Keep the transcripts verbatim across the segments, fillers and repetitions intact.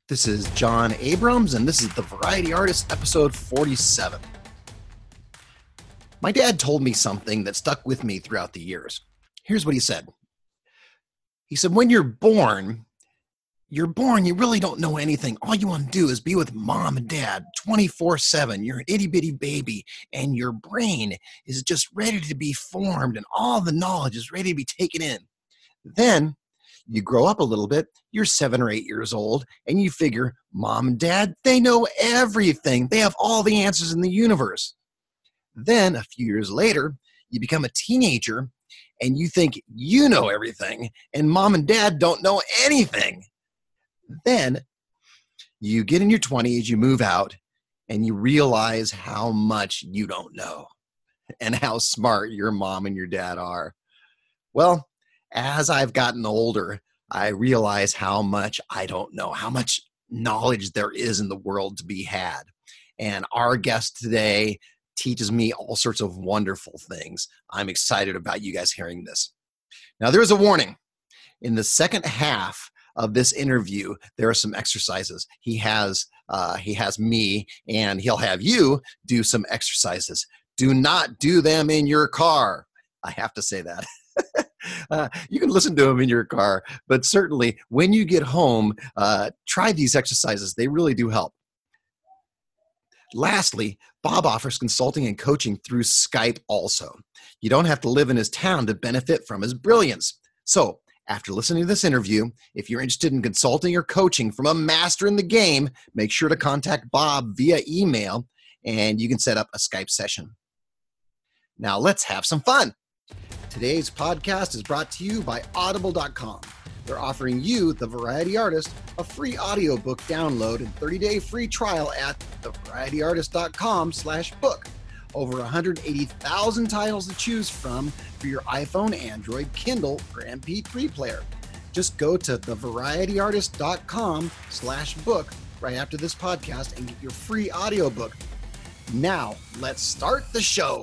This is John Abrams, and this is The Variety Artist, episode forty-seven. My dad told me something that stuck with me throughout the years. Here's what he said. He said, when you're born, you're born, you really don't know anything. All you want to do is be with mom and dad twenty-four seven. You're an itty-bitty baby, and your brain is just ready to be formed, and all the knowledge is ready to be taken in. Then you grow up a little bit, you're seven or eight years old, and you figure, mom and dad, they know everything. They have all the answers in the universe. Then a few years later, you become a teenager, and you think you know everything, and mom and dad don't know anything. Then you get in your twenties, you move out, and you realize how much you don't know and how smart your mom and your dad are. Well, as I've gotten older, I realize how much I don't know, how much knowledge there is in the world to be had. And our guest today teaches me all sorts of wonderful things. I'm excited about you guys hearing this. Now, there's a warning. In the second half of this interview, there are some exercises. He has, uh, he has me, and he'll have you do some exercises. Do not do them in your car. I have to say that. Uh, you can listen to them in your car, but certainly when you get home, uh, try these exercises. They really do help. Lastly, Bob offers consulting and coaching through Skype also. You don't have to live in his town to benefit from his brilliance. So after listening to this interview, if you're interested in consulting or coaching from a master in the game, make sure to contact Bob via email, and you can set up a Skype session. Now let's have some fun. Today's podcast is brought to you by audible dot com. They're offering you, the Variety Artist, a free audiobook download and thirty-day free trial at the variety artist dot com slash book. Over one hundred eighty thousand titles to choose from for your iPhone, Android, Kindle, or M P three player. Just go to the variety artist dot com slash book right after this podcast and get your free audiobook. Now, let's start the show.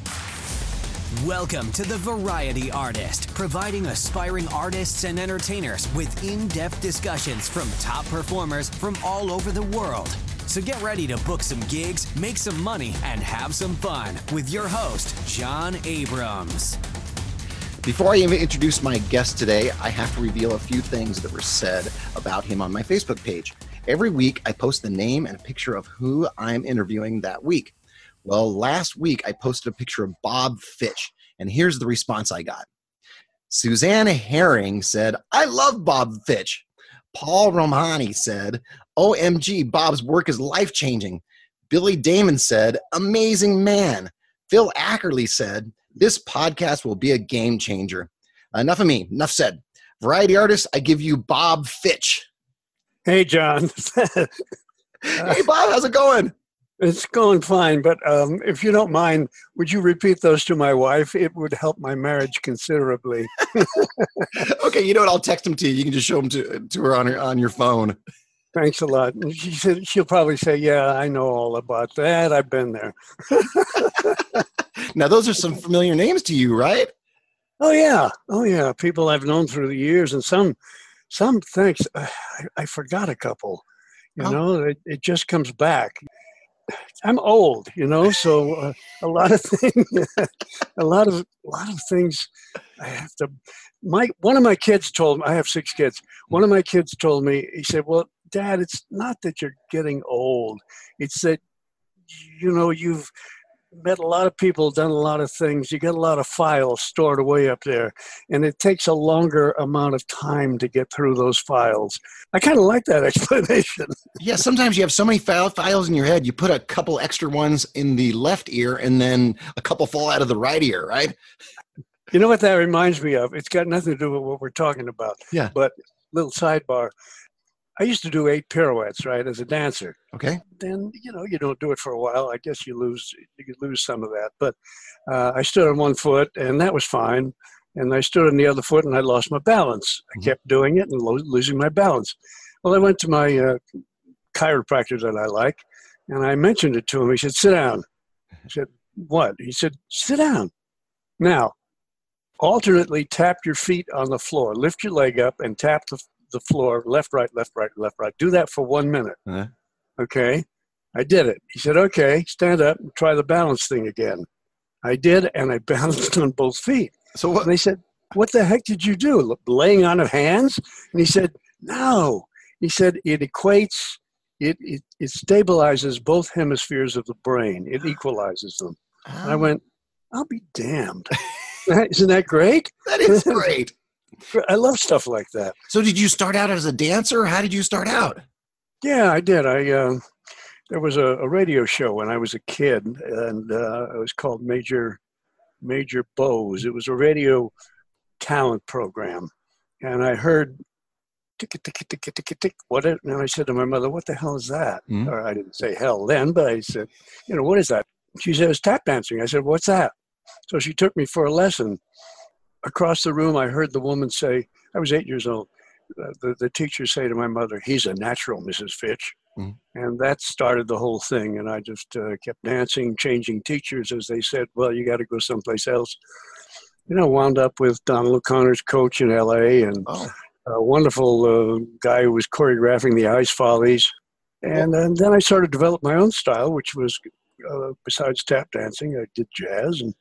Welcome to The Variety Artist, providing aspiring artists and entertainers with in-depth discussions from top performers from all over the world. So get ready to book some gigs, make some money, and have some fun with your host, John Abrams. Before I even introduce my guest today, I have to reveal a few things that were said about him on my Facebook page. Every week, I post the name and a picture of who I'm interviewing that week. Well, last week I posted a picture of Bob Fitch, and here's the response I got. Susanna Herring said, I love Bob Fitch. Paul Romani said, O M G, Bob's work is life-changing. Billy Damon said, amazing man. Phil Ackerley said, this podcast will be a game changer. Enough of me, enough said. Variety Artist, I give you Bob Fitch. Hey, John. Hey, Bob, how's it going? It's going fine, but um, if you don't mind, would you repeat those to my wife? It would help my marriage considerably. Okay, you know what? I'll text them to you. You can just show them to, to her on her on your phone. Thanks a lot. And she said she'll probably say, yeah, I know all about that. I've been there. Now, those are some familiar names to you, right? Oh, yeah. Oh, yeah. People I've known through the years, and some, some thanks. Uh, I, I forgot a couple. You Oh. know, it, it just comes back. I'm old, you know, so uh, a lot of things, a lot of, a lot of things I have to, my, one of my kids told me, I have six kids. One of my kids told me, he said, well, Dad, it's not that you're getting old. It's that, you know, you've met a lot of people, done a lot of things. You got a lot of files stored away up there, and it takes a longer amount of time to get through those files. I kind of like that explanation. Yeah, sometimes you have so many file, files in your head, you put a couple extra ones in the left ear and then a couple fall out of the right ear, right? You know what that reminds me of? It's got nothing to do with what we're talking about. Yeah. But little sidebar. I used to do eight pirouettes, right, as a dancer. Okay. Then, you know, you don't do it for a while. I guess you lose you lose some of that. But uh, I stood on one foot, and that was fine. And I stood on the other foot, and I lost my balance. I kept doing it and lo- losing my balance. Well, I went to my uh, chiropractor that I like, and I mentioned it to him. He said, sit down. I said, what? He said, sit down. Now, alternately tap your feet on the floor. Lift your leg up and tap the the floor, left, right, left, right, left, right. Do that for one minute. Uh-huh. Okay. I did it. He said, okay, stand up and try the balance thing again. I did, and I balanced on both feet. So what? And they said, what the heck did you do? Laying on of hands? And he said, no. He said, it equates, it, it, it stabilizes both hemispheres of the brain. It equalizes them. Oh. And I went, I'll be damned. Isn't that great? That is great. I love stuff like that. So did you start out as a dancer? How did you start out? Yeah, I did. I uh, there was a, a radio show when I was a kid, and uh, it was called Major Major Bose. It was a radio talent program, and I heard tick tick tick tick tick tick. What? It, and I said to my mother, "What the hell is that?" Mm-hmm. Or I didn't say hell then, but I said, "You know, what is that?" She said, "It's tap dancing." I said, "What's that?" So she took me for a lesson. Across the room, I heard the woman say, I was eight years old. Uh, the, the teacher say to my mother, "He's a natural, Missus Fitch." Mm-hmm. And that started the whole thing. And I just uh, kept dancing, changing teachers as they said, well, you got to go someplace else. You know, wound up with Donald O'Connor's coach in L A and oh. a wonderful uh, guy who was choreographing the Ice Follies. And, and then I started to develop my own style, which was, uh, besides tap dancing, I did jazz and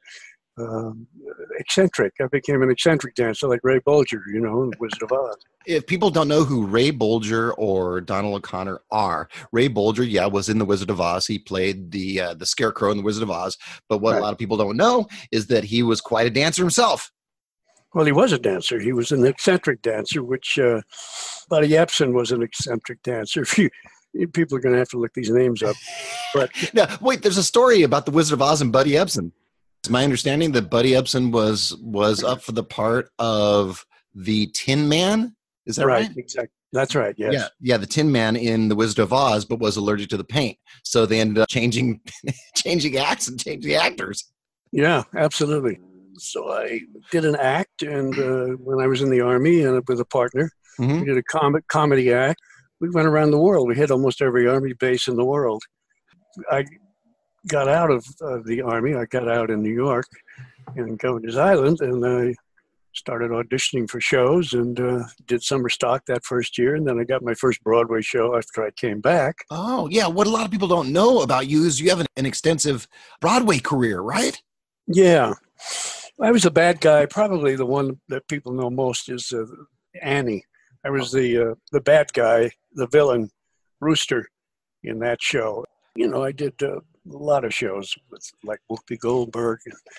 Um, eccentric. I became an eccentric dancer like Ray Bolger, you know, in Wizard of Oz. If people don't know who Ray Bolger or Donald O'Connor are, Ray Bolger, yeah, was in the Wizard of Oz. He played the uh, the Scarecrow in the Wizard of Oz. But what right. a lot of people don't know is that he was quite a dancer himself. Well, he was a dancer. He was an eccentric dancer, which uh, Buddy Epson was an eccentric dancer. If you people are going to have to look these names up. But now, wait, there's a story about the Wizard of Oz and Buddy Epson. It's my understanding that Buddy Epson was was up for the part of the Tin Man. Is that right? Right, exactly. That's right, yes. Yeah, yeah, the Tin Man in The Wizard of Oz, but was allergic to the paint. So they ended up changing changing acts and changing actors. Yeah, absolutely. So I did an act, and uh, when I was in the Army and with a partner, mm-hmm. we did a com- comedy act. We went around the world. We hit almost every Army base in the world. I got out of uh, the Army. I got out in New York in Governor's Island, and I started auditioning for shows and uh, did summer stock that first year. And then I got my first Broadway show after I came back. Oh, yeah. What a lot of people don't know about you is you have an, an extensive Broadway career, right? Yeah. I was a bad guy. Probably the one that people know most is uh, Annie. I was the uh, the bad guy, the villain, Rooster, in that show. You know, I did uh, a lot of shows with like Whoopi Goldberg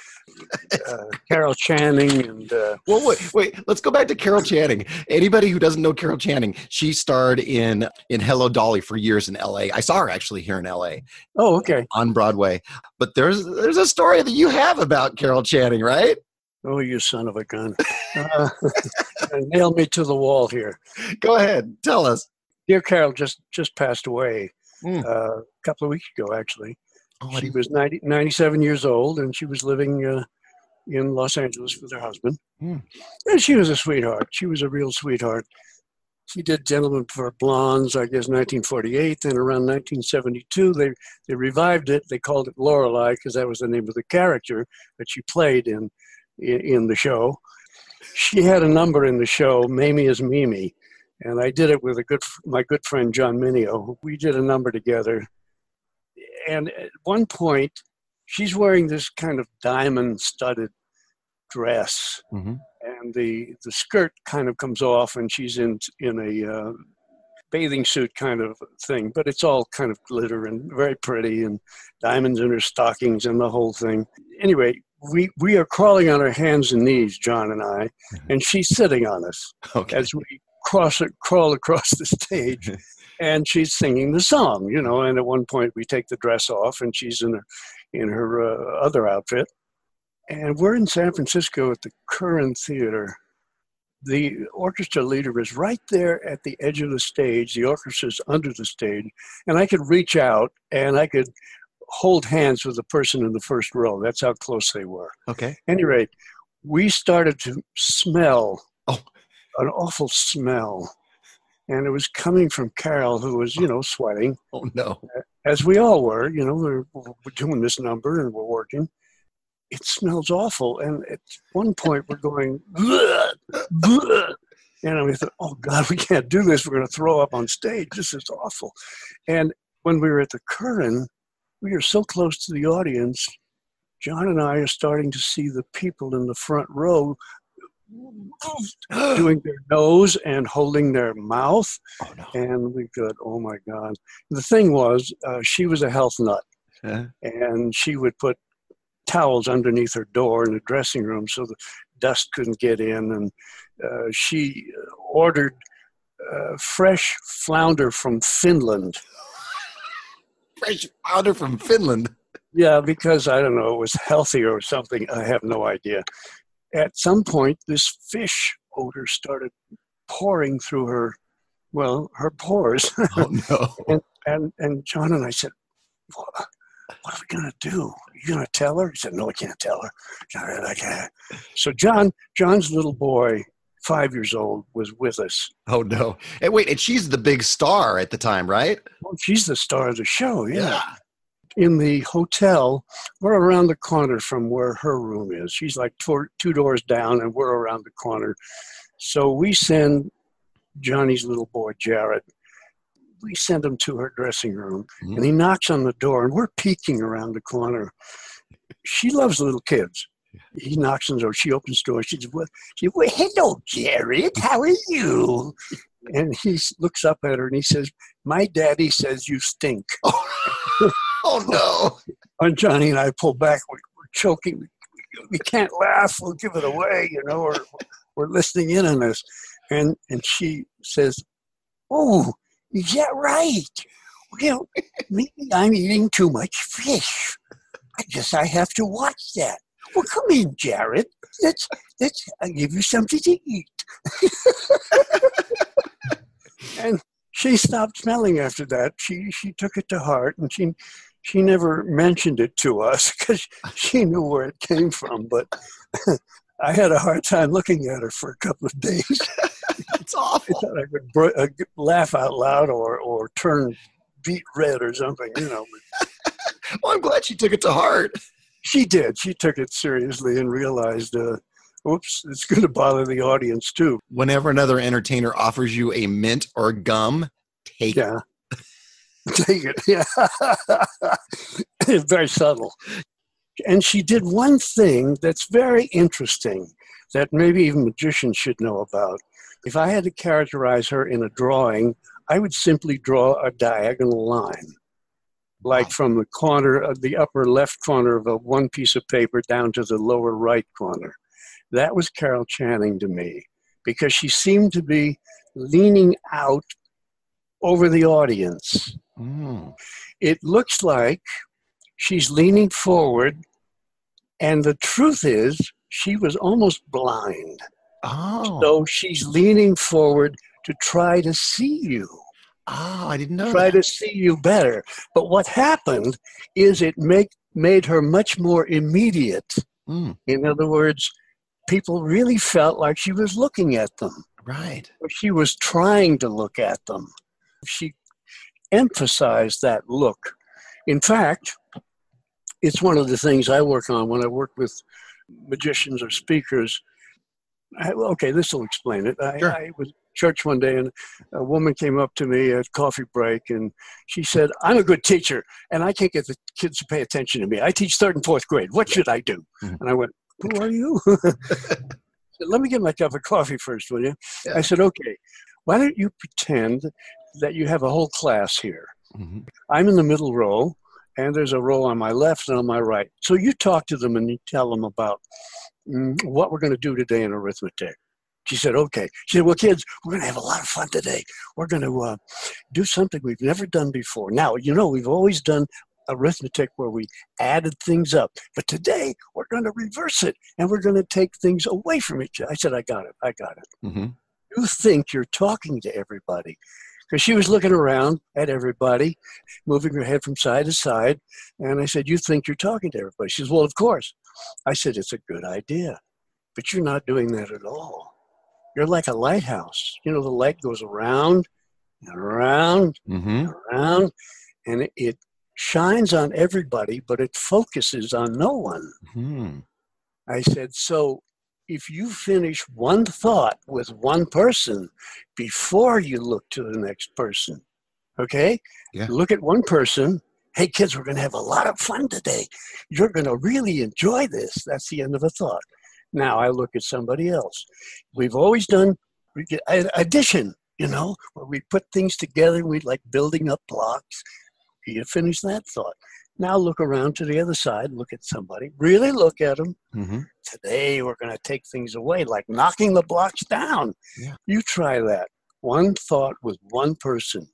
and uh, Carol Channing and. Uh, well, wait, wait. Let's go back to Carol Channing. Anybody who doesn't know Carol Channing, she starred in in Hello Dolly for years in L A. I saw her actually here in L A. Oh, okay. On Broadway, but there's there's a story that you have about Carol Channing, right? Oh, you son of a gun! Uh, nail me to the wall here. Go ahead, tell us. Dear Carol just just passed away. Mm. Uh, a couple of weeks ago, actually. Oh, she was ninety, ninety-seven years old, and she was living uh, in Los Angeles with her husband. Mm. And she was a sweetheart. She was a real sweetheart. She did Gentlemen for Blondes, I guess, nineteen forty-eight. And around nineteen seventy-two, they, they revived it. They called it Lorelei because that was the name of the character that she played in, in, in the show. She had a number in the show, Mamie is Mimi. And I did it with a good, my good friend, John Mineo. We did a number together. And at one point, she's wearing this kind of diamond-studded dress. Mm-hmm. And the, the skirt kind of comes off, and she's in, in a uh, bathing suit kind of thing. But it's all kind of glitter and very pretty, and diamonds in her stockings and the whole thing. Anyway, we, we are crawling on our hands and knees, John and I, mm-hmm. and she's sitting on us okay. as we cross it, crawl across the stage, and she's singing the song, you know. And at one point, we take the dress off, and she's in her in her uh, other outfit, and we're in San Francisco at the Curran Theater. The orchestra leader is right there at the edge of the stage. The orchestra's under the stage, and I could reach out and I could hold hands with the person in the first row. That's how close they were. Okay. At any rate, we started to smell. Oh. An awful smell, and it was coming from Carol, who was, you know, sweating. Oh no! As we all were, you know, we're, we're doing this number and we're working. It smells awful, and at one point we're going, bleh, bleh. And we thought, oh, God, we can't do this. We're going to throw up on stage. This is awful. And when we were at the Curran, we are so close to the audience, John and I are starting to see the people in the front row doing their nose and holding their mouth. Oh, no. And we thought, oh, my God. The thing was, uh, she was a health nut. Huh? And she would put towels underneath her door in the dressing room so the dust couldn't get in. And uh, she ordered uh, fresh flounder from Finland. Fresh flounder from Finland? Yeah, because, I don't know, it was healthier or something. I have no idea. At some point, this fish odor started pouring through her, well, her pores. Oh, no. and, and, and John and I said, what, what are we going to do? Are you going to tell her? He said, no, I can't tell her. I can't. So John, John's little boy, five years old, was with us. Oh, no. And wait, and she's the big star at the time, right? Well, she's the star of the show, yeah. yeah. In the hotel, we're around the corner from where her room is. She's like two, two doors down, and we're around the corner. So we send Johnny's little boy, Jared, we send him to her dressing room, mm-hmm. and he knocks on the door, and we're peeking around the corner. She loves little kids. He knocks on the door. She opens the door. She says, well, she says, well, hello, Jared. How are you? And he looks up at her, and he says, my daddy says you stink. Oh, no. And Johnny and I pull back. We're, we're choking. We, we can't laugh. We'll give it away. You know, we're, we're listening in on this. And and she says, oh, is that right? Well, maybe I'm eating too much fish. I guess I have to watch that. Well, come in, Jared. Let's, let's, I'll give you something to eat. And she stopped smelling after that. She she took it to heart, and she she never mentioned it to us because she knew where it came from. But I had a hard time looking at her for a couple of days. It's awful. I thought I would br- uh, laugh out loud or or turn beet red or something, you know. Well, I'm glad she took it to heart. She did. She took it seriously and realized, uh, oops, it's going to bother the audience too. Whenever another entertainer offers you a mint or gum, take yeah. it. Take it. Yeah. It's very subtle. And she did one thing that's very interesting that maybe even magicians should know about. If I had to characterize her in a drawing, I would simply draw a diagonal line, like from the corner of the upper left corner of a one piece of paper down to the lower right corner. That was Carol Channing to me, because she seemed to be leaning out over the audience. Mm. It looks like she's leaning forward, and the truth is she was almost blind. Oh. So she's leaning forward to try to see you. Oh, I didn't know Try that. to see you better. But what happened is it make, made her much more immediate. Mm. In other words, people really felt like she was looking at them. Right. Or she was trying to look at them. She emphasized that look. In fact, it's one of the things I work on when I work with magicians or speakers. I, okay, this will explain it. I, Sure. I was at church one day, and a woman came up to me at coffee break, and she said, I'm a good teacher, and I can't get the kids to pay attention to me. I teach third and fourth grade. What should I do? Mm-hmm. And I went, who are you? Said, let me get my cup of coffee first, will you? Yeah. I said, okay, why don't you pretend that you have a whole class here? Mm-hmm. I'm in the middle row, and there's a row on my left and on my right. So you talk to them and you tell them about mm, what we're going to do today in arithmetic. She said, okay. She said, well, kids, we're going to have a lot of fun today. We're going to uh, do something we've never done before. Now, you know, we've always done arithmetic where we added things up. But today, we're going to reverse it, and we're going to take things away from each other. I said, I got it. I got it. Mm-hmm. You think you're talking to everybody. Because she was looking around at everybody, moving her head from side to side. And I said, you think you're talking to everybody? She says, well, of course. I said, it's a good idea. But you're not doing that at all. You're like a lighthouse. You know, the light goes around and around Mm-hmm. and around. And it, it shines on everybody, but it focuses on no one. Mm-hmm. I said, so if you finish one thought with one person before you look to the next person, okay? Yeah. Look at one person. Hey, kids, we're going to have a lot of fun today. You're going to really enjoy this. That's the end of a thought. Now I look at somebody else. We've always done addition, you know, where we put things together. We like building up blocks. You finish that thought. Now look around to the other side. Look at somebody. Really look at them. Mm-hmm. Today we're going to take things away, like knocking the blocks down. Yeah. You try that. One thought with one person.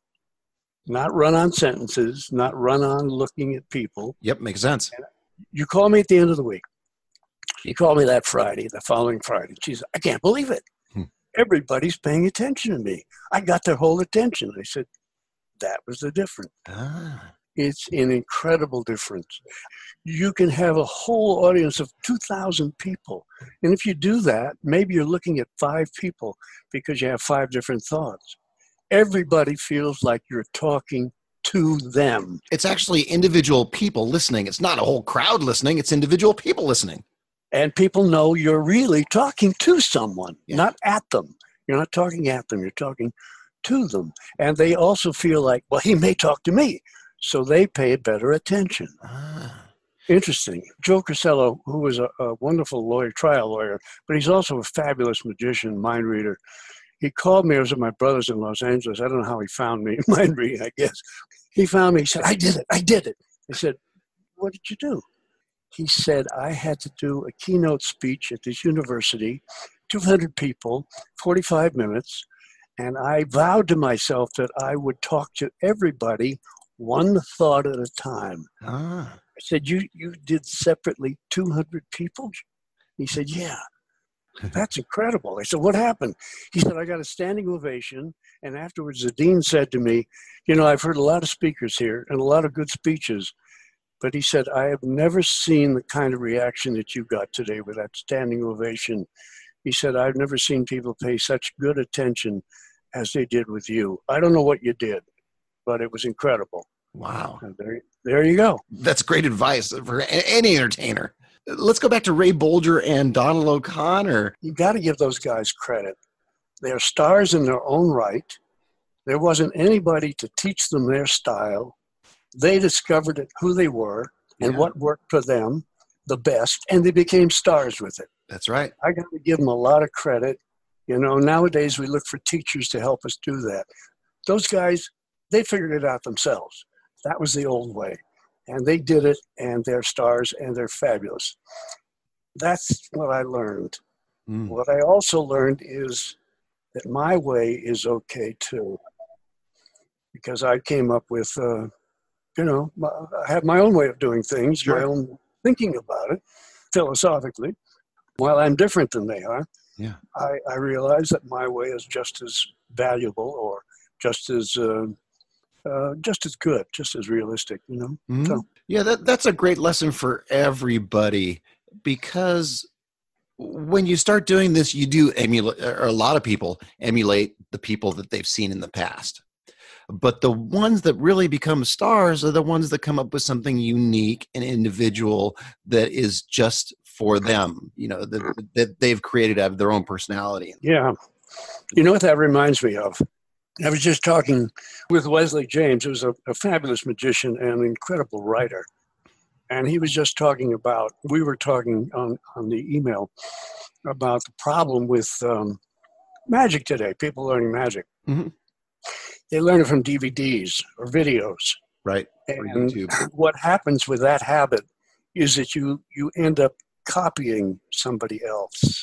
Not run on sentences, not run on looking at people. Yep, makes sense. You call me at the end of the week. You call me that Friday, the following Friday. Geez, I can't believe it. Hmm. Everybody's paying attention to me. I got their whole attention. I said, that was the difference. Ah. It's an incredible difference. You can have a whole audience of two thousand people. And if you do that, maybe you're looking at five people because you have five different thoughts. Everybody feels like you're talking to them. It's actually individual people listening. It's not a whole crowd listening. It's individual people listening. And people know you're really talking to someone, Yeah. not at them. You're not talking at them. You're talking to them. And they also feel like, well, he may talk to me. So they pay better attention. Ah. Interesting. Joe Crisello, who was a, a wonderful lawyer, trial lawyer, but he's also a fabulous magician, mind reader. He called me. I was at my brother's in Los Angeles. I don't know how he found me. Mind reading, I guess. He found me. He said, I did it. I did it. I said, what did you do? He said, I had to do a keynote speech at this university, two hundred people, forty-five minutes, and I vowed to myself that I would talk to everybody one thought at a time. Ah. I said, you, you did separately two hundred people? He said, yeah. That's incredible. I said, what happened? He said, I got a standing ovation. And afterwards, the dean said to me, you know, I've heard a lot of speakers here and a lot of good speeches. But he said, I have never seen the kind of reaction that you got today with that standing ovation. He said, I've never seen people pay such good attention as they did with you. I don't know what you did, but it was incredible. Wow. And there, there you go. That's great advice for a- any entertainer. Let's go back to Ray Bolger and Donald O'Connor. You got to give those guys credit. They're stars in their own right. There wasn't anybody to teach them their style. They discovered it, who they were and Yeah. what worked for them the best, and they became stars with it. That's right. I got to give them a lot of credit. You know, nowadays we look for teachers to help us do that. Those guys, they figured it out themselves. That was the old way. And they did it, and they're stars, and they're fabulous. That's what I learned. Mm. What I also learned is that my way is okay too. Because I came up with, uh, you know, I have my own way of doing things, Sure. my own thinking about it, philosophically. While I'm different than they are, Yeah. I, I realize that my way is just as valuable or just as uh, uh, just as good, just as realistic, you know? Mhm. So, Yeah, that, that's a great lesson for everybody, because when you start doing this, you do emulate, or a lot of people emulate the people that they've seen in the past. But the ones that really become stars are the ones that come up with something unique and individual that is just for them, you know, that, that they've created out of their own personality. yeah. You know what that reminds me of? I was just talking with Wesley James, who's a, a fabulous magician and an incredible writer. And he was just talking about, we were talking on, on the email about the problem with um, magic today, people learning magic. Mhm. They learn it from D V Ds or videos. Right. Or And YouTube. what happens with that habit is that you, you end up copying somebody else.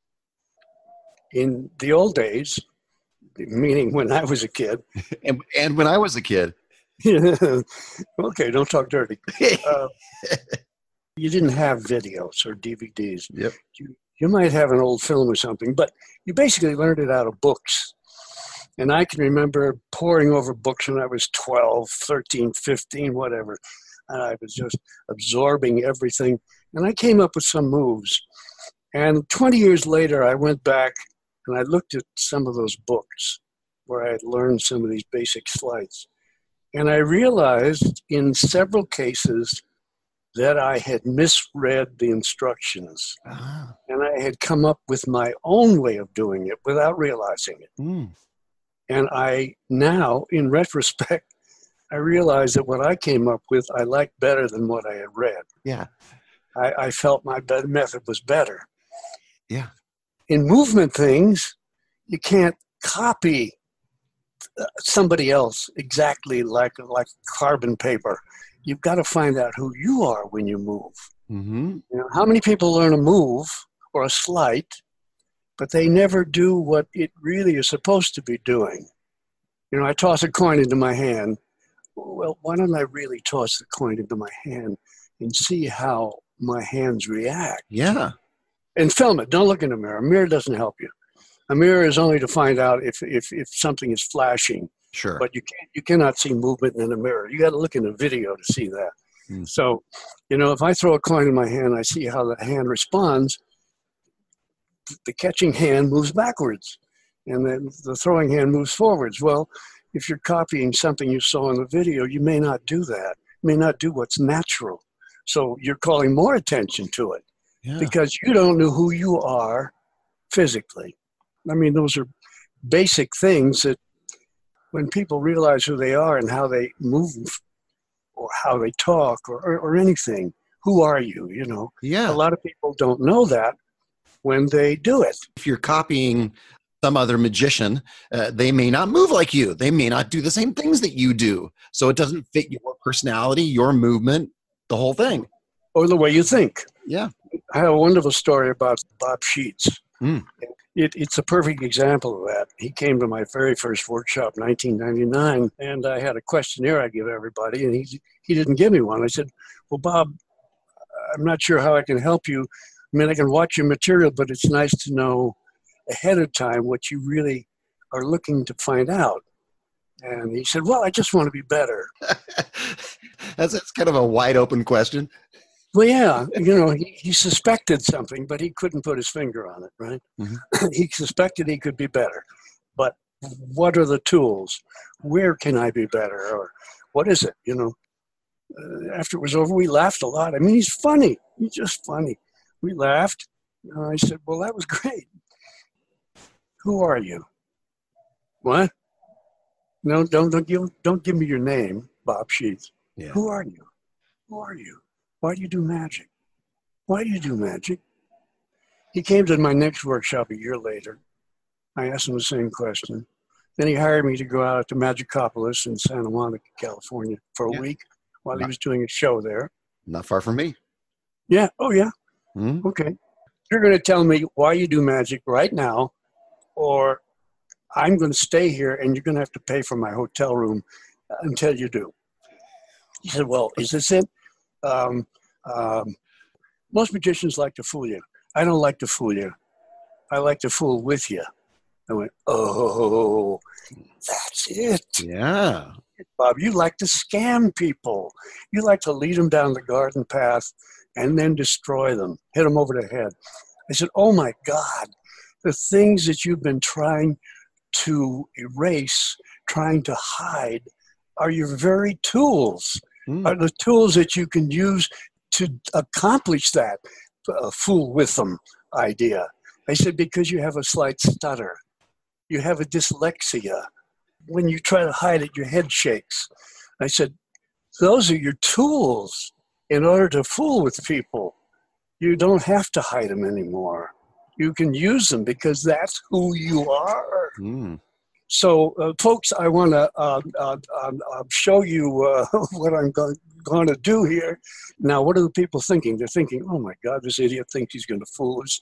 In the old days, meaning when I was a kid, And, and when I was a kid, okay, don't talk dirty. Uh, you didn't have videos or D V Ds. Yep. You, you might have an old film or something, but you basically learned it out of books. And I can remember poring over books when I was twelve, thirteen, fifteen, whatever. And I was just absorbing everything. And I came up with some moves. And twenty years later, I went back and I looked at some of those books where I had learned some of these basic sleights. And I realized in several cases, that I had misread the instructions. Ah. And I had come up with my own way of doing it without realizing it. Mm. And I now, in retrospect, I realized that what I came up with, I liked better than what I had read. Yeah. I, I felt my be- method was better. Yeah. In movement things, you can't copy somebody else exactly like like carbon paper. You've got to find out who you are when you move. Mm-hmm. You know, how many people learn a move or a sleight, but they never do what it really is supposed to be doing? You know, I toss a coin into my hand. Well, why don't I really toss the coin into my hand and see how my hands react? Yeah. And film it. Don't look in the mirror. A mirror doesn't help you. A mirror is only to find out if, if, if something is flashing. Sure. But you can't, you cannot see movement in a mirror. You got to look in a video to see that. Mm. So, you know, if I throw a coin in my hand, I see how the hand responds. The catching hand moves backwards, and then the throwing hand moves forwards. Well, if you're copying something you saw in the video, you may not do that. You may not do what's natural. So you're calling more attention to it Yeah. because you don't know who you are physically. I mean, those are basic things that when people realize who they are and how they move or how they talk or, or, or anything, who are you, you know? Yeah. A lot of people don't know that when they do it. If you're copying some other magician, uh, they may not move like you. They may not do the same things that you do. So it doesn't fit your personality, your movement, the whole thing. Or the way you think. Yeah. I have a wonderful story about Bob Sheets. Mm. It, it's a perfect example of that. He came to my very first workshop in nineteen ninety-nine, and I had a questionnaire I give everybody, and he, he didn't give me one. I said, well, Bob, I'm not sure how I can help you. I mean, I can watch your material, but it's nice to know ahead of time what you really are looking to find out. And he said, well, I just want to be better. that's, that's kind of a wide open question. Well, yeah, you know, he, he suspected something, but he couldn't put his finger on it, right? Mm-hmm. He suspected he could be better. But what are the tools? Where can I be better? Or what is it, you know? Uh, after it was over, we laughed a lot. I mean, he's funny. He's just funny. We laughed. Uh, I said, well, that was great. Who are you? What? No, don't, don't, give, don't give me your name, Bob Sheets. Yeah. Who are you? Who are you? Why do you do magic? Why do you do magic? He came to my next workshop a year later. I asked him the same question. Then he hired me to go out to Magicopolis in Santa Monica, California for a Yeah. week while he Not, was doing a show there. not far from me. Yeah. Oh, yeah. Mm-hmm. Okay. You're going to tell me why you do magic right now, or I'm going to stay here and you're going to have to pay for my hotel room until you do. He said, well, is this it? Um, um, most magicians like to fool you. I don't like to fool you. I like to fool with you. I went, oh, that's it. Yeah. Bob, you like to scam people. You like to lead them down the garden path and then destroy them, hit them over the head. I said, oh my God, the things that you've been trying to erase, trying to hide, are your very tools, Mm. are the tools that you can use to accomplish that uh, fool with them idea. I said, because you have a slight stutter. You have a dyslexia. When you try to hide it, your head shakes. I said, those are your tools in order to fool with people. You don't have to hide them anymore. You can use them because that's who you are. Mm. So, uh, folks, I want to uh, uh, uh, show you uh, what I'm go- going to do here. Now, what are the people thinking? They're thinking, oh, my God, this idiot thinks he's going to fool us.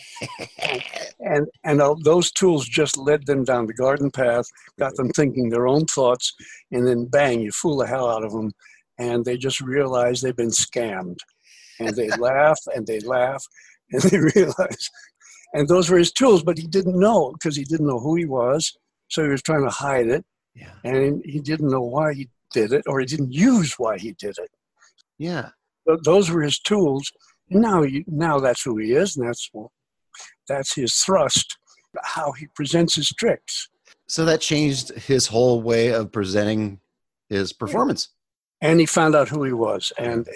and and uh, those tools just led them down the garden path, got them thinking their own thoughts, and then, bang, you fool the hell out of them, and they just realize they've been scammed. And they laugh, and they laugh, and they realize. And those were his tools, but he didn't know because he didn't know who he was. So he was trying to hide it, Yeah. and he didn't know why he did it, or he didn't use why he did it. Yeah. Th- Those were his tools. And now, he, now that's who he is, and that's that's his thrust, how he presents his tricks. So that changed his whole way of presenting his performance. And he found out who he was, and he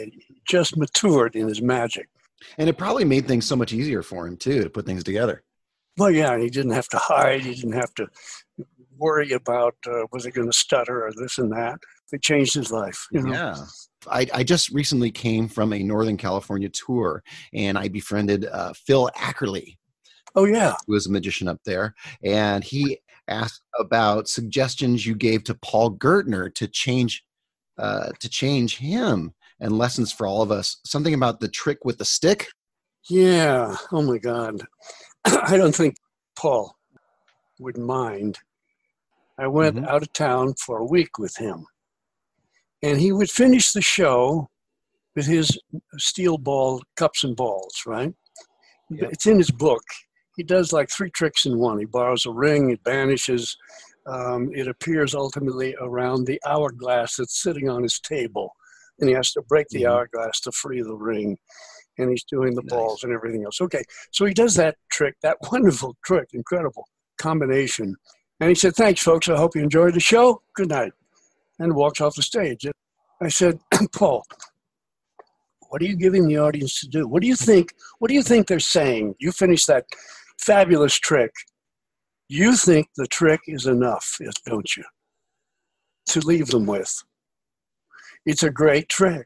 just matured in his magic. And it probably made things so much easier for him, too, to put things together. Well, yeah, he didn't have to hide. He didn't have to worry about, uh, was he going to stutter or this and that. It changed his life. You know? Yeah. I, I just recently came from a Northern California tour, and I befriended uh, Phil Ackerley. Oh, yeah. Who was a magician up there. And he asked about suggestions you gave to Paul Gertner to change uh, to change him, and lessons for all of us. Something about the trick with the stick. Yeah. Oh, my God. I don't think Paul would mind. I went Mm-hmm. out of town for a week with him. And he would finish the show with his steel ball cups and balls, right? Yep. It's in his book. He does like three tricks in one. He borrows a ring, it vanishes. Um, it appears ultimately around the hourglass that's sitting on his table. And he has to break the Mhm. hourglass to free the ring. And he's doing the Nice. balls and everything else. Okay, so he does that trick, that wonderful trick, incredible combination. And he said, thanks, folks. I hope you enjoyed the show. Good night. And walks off the stage. I said, Paul, what are you giving the audience to do? What do you think? What do you think they're saying? You finish that fabulous trick. You think the trick is enough, don't you? To leave them with. It's a great trick.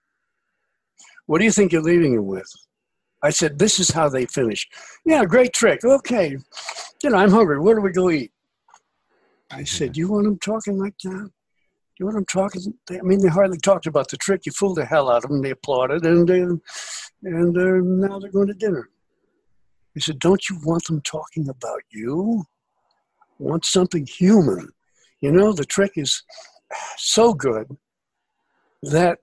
What do you think you're leaving them with? I said, this is how they finish. Yeah, great trick. Okay. You know, I'm hungry. Where do we go eat? I said, you want them talking like that? You want them talking? I mean, they hardly talked about the trick. You fooled the hell out of them. They applauded, and uh, and uh, now they're going to dinner. I said, don't you want them talking about you? Want something human. You know, the trick is so good that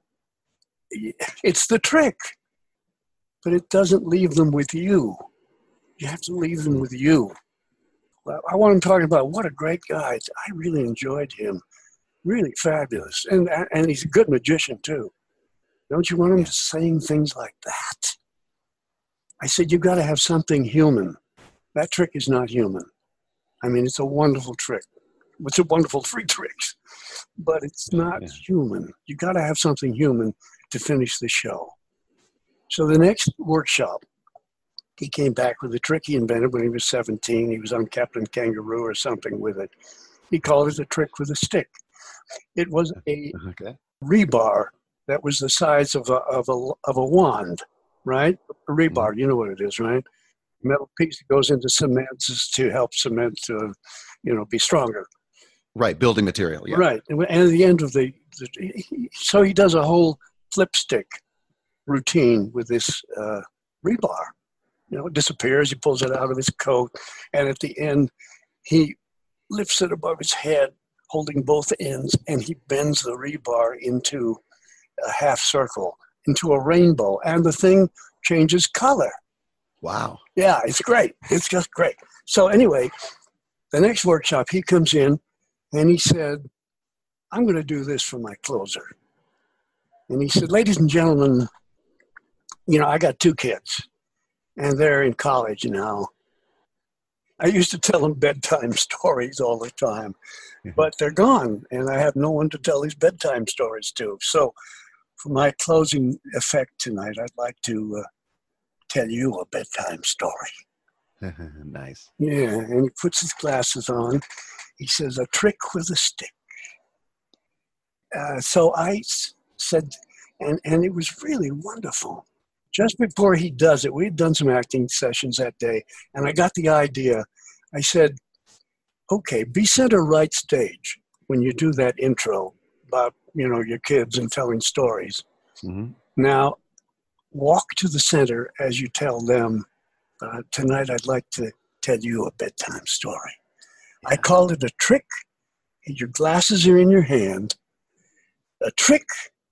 it's the trick, but it doesn't leave them with you. You have to leave them with you. I want them talking about what a great guy. I really enjoyed him. Really fabulous. And and he's a good magician, too. Don't you want him saying things like that? I said, you've got to have something human. That trick is not human. I mean, it's a wonderful trick. It's a wonderful three tricks. But it's not yeah. human. You've got to have something human to finish the show. So the next workshop, he came back with a trick he invented when he was seventeen. He was on Captain Kangaroo or something with it. He called it a trick with a stick. It was a okay. rebar that was the size of a, of a, of a wand, right? A rebar, mm-hmm. You know what it is, right? Metal piece that goes into cement to help cement, uh, you know, be stronger. Right, building material, yeah. Right, and at the end of the, the so he does a whole flip stick routine with this uh, rebar. You know, it disappears, he pulls it out of his coat, and at the end, he lifts it above his head, holding both ends, and he bends the rebar into a half circle, into a rainbow, and the thing changes color. Wow. Yeah, it's great. It's just great. So anyway, the next workshop, he comes in, and he said, I'm going to do this for my closer. And he said, ladies and gentlemen, you know, I got two kids, and they're in college now. I used to tell them bedtime stories all the time, but they're gone, and I have no one to tell these bedtime stories to. So for my closing effect tonight, I'd like to uh, tell you a bedtime story. Nice. Yeah, and he puts his glasses on. He says, a trick with a stick. Uh, so I s- said, and, and it was really wonderful. Just before he does it, we had done some acting sessions that day, and I got the idea. I said, okay, be center right stage when you do that intro about, you know, your kids and telling stories. Mm-hmm. Now, walk to the center as you tell them, uh, tonight I'd like to tell you a bedtime story. Yeah. I called it a trick. Your glasses are in your hand. A trick.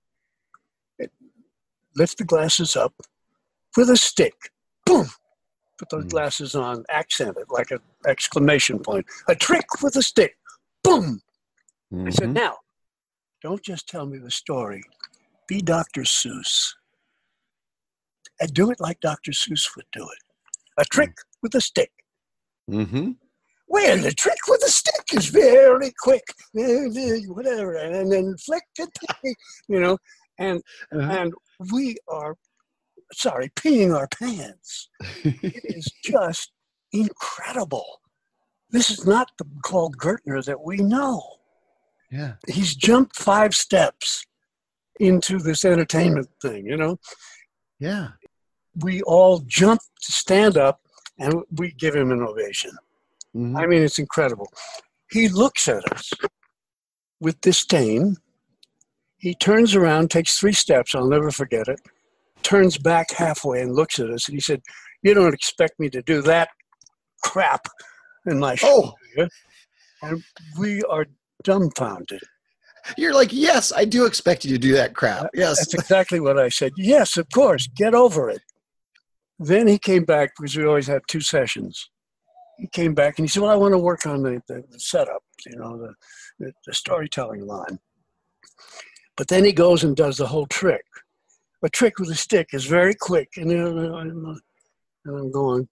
Lift the glasses up with a stick. Boom. Put those mm. glasses on, accented like an exclamation point. A trick with a stick. Boom. Mm-hmm. I said, now, don't just tell me the story. Be Doctor Seuss. And do it like Doctor Seuss would do it. A trick mm. with a stick. Mm-hmm. Well, the trick with a stick is very quick. Whatever. And then flick it, you know. And uh-huh. and we are, sorry, peeing our pants. It is just incredible. This is not the Paul Gertner that we know. Yeah. He's jumped five steps into this entertainment thing, you know? Yeah. We all jump to stand up and we give him an ovation. Mm-hmm. I mean, it's incredible. He looks at us with disdain. He turns around, takes three steps, I'll never forget it, turns back halfway and looks at us, and he said, "You don't expect me to do that crap in my show." Oh. And we are dumbfounded. You're like, yes, I do expect you to do that crap. Yes. That's exactly what I said. Yes, of course, get over it. Then he came back, because we always have two sessions. He came back and he said, "Well, I want to work on the, the, the setup, you know, the, the, the storytelling line." But then he goes and does the whole trick. A trick with a stick is very quick. And, you know, I'm, uh, and I'm going.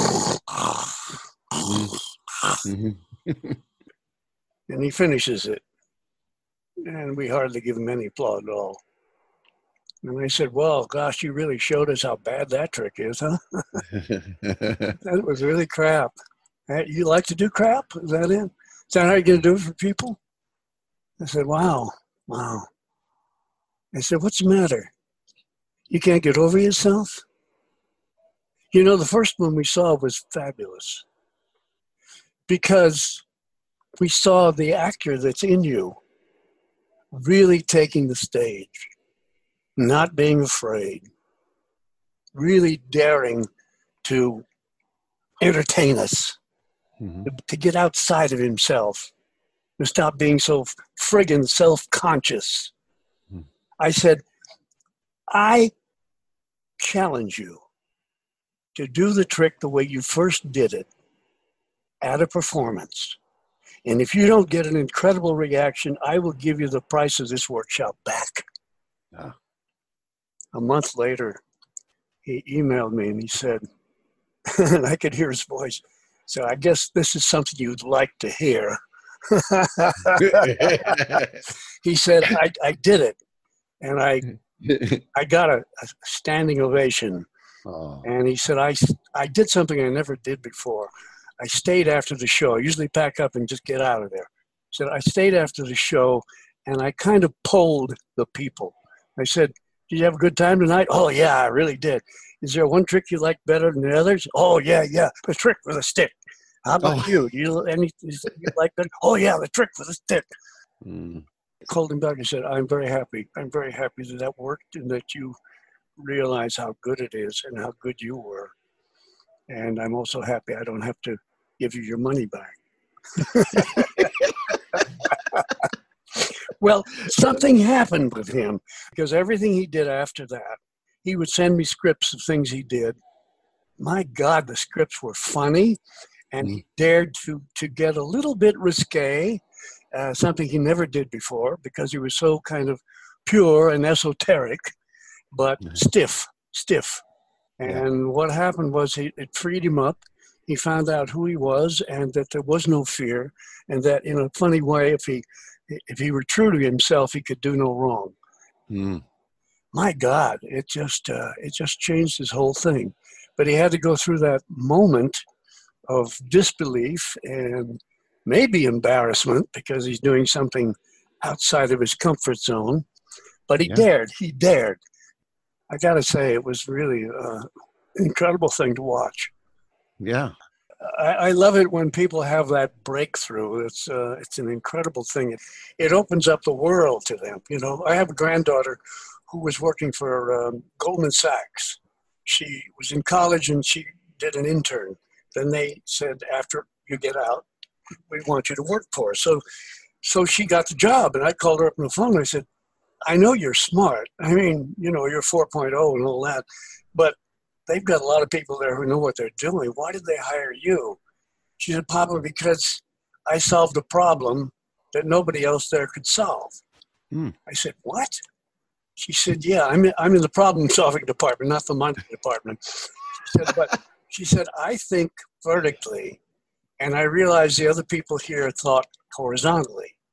Mm-hmm. And he finishes it. And we hardly give him any applause at all. And I said, "Well, gosh, you really showed us how bad that trick is, huh?" That was really crap. You like to do crap? Is that it? Is that how you're going to do it for people? I said, wow, wow. I said, "What's the matter? You can't get over yourself?" You know, the first one we saw was fabulous because we saw the actor that's in you really taking the stage, not being afraid, really daring to entertain us, mm-hmm. to, to get outside of himself, to stop being so friggin' self-conscious. Mm-hmm. I said, "I challenge you to do the trick the way you first did it at a performance. And if you don't get an incredible reaction, I will give you the price of this workshop back." Yeah. A month later, he emailed me and he said, and I could hear his voice, "So I guess this is something you'd like to hear." He said, I, I did it. And I I got a, a standing ovation. Oh. And he said, I, I did something I never did before. I stayed after the show. I usually pack up and just get out of there. He said, I stayed after the show and I kind of polled the people. I said, "Did you have a good time tonight?" "Oh, yeah, I really did." "Is there one trick you like better than the others?" "Oh, yeah, yeah, the trick with a stick." "How about oh. you? Do you any you like that?" "Oh, yeah, the trick with a stick." Mm. Called him back and said, "I'm very happy. I'm very happy that that worked and that you realize how good it is and how good you were. And I'm also happy I don't have to give you your money back." Well, something happened with him because everything he did after that, he would send me scripts of things he did. My God, the scripts were funny, and he dared to, to get a little bit risque, uh, something he never did before because he was so kind of pure and esoteric, but mm-hmm. stiff, stiff. And yeah. what happened was he, it freed him up. He found out who he was and that there was no fear, and that in a funny way, if he if he were true to himself, he could do no wrong. Mm. My God, it just uh, it just changed his whole thing. But he had to go through that moment of disbelief and maybe embarrassment because he's doing something outside of his comfort zone. But he yeah. dared. He dared. I got to say, it was really an incredible thing to watch. Yeah. I, I love it when people have that breakthrough. It's uh, it's an incredible thing. It, it opens up the world to them. You know, I have a granddaughter who was working for um, Goldman Sachs. She was in college and she did an intern. Then they said, after you get out, we want you to work for us. So, so she got the job, and I called her up on the phone and I said, "I know you're smart. I mean, you know, you're four point oh and all that, but they've got a lot of people there who know what they're doing. Why did they hire you?" She said, "Papa, because I solved a problem that nobody else there could solve." Mm. I said, "What?" She said, "Yeah, I'm in, I'm in the problem-solving department, not the money department." She said, "But she said, I think vertically, and I realized the other people here thought horizontally.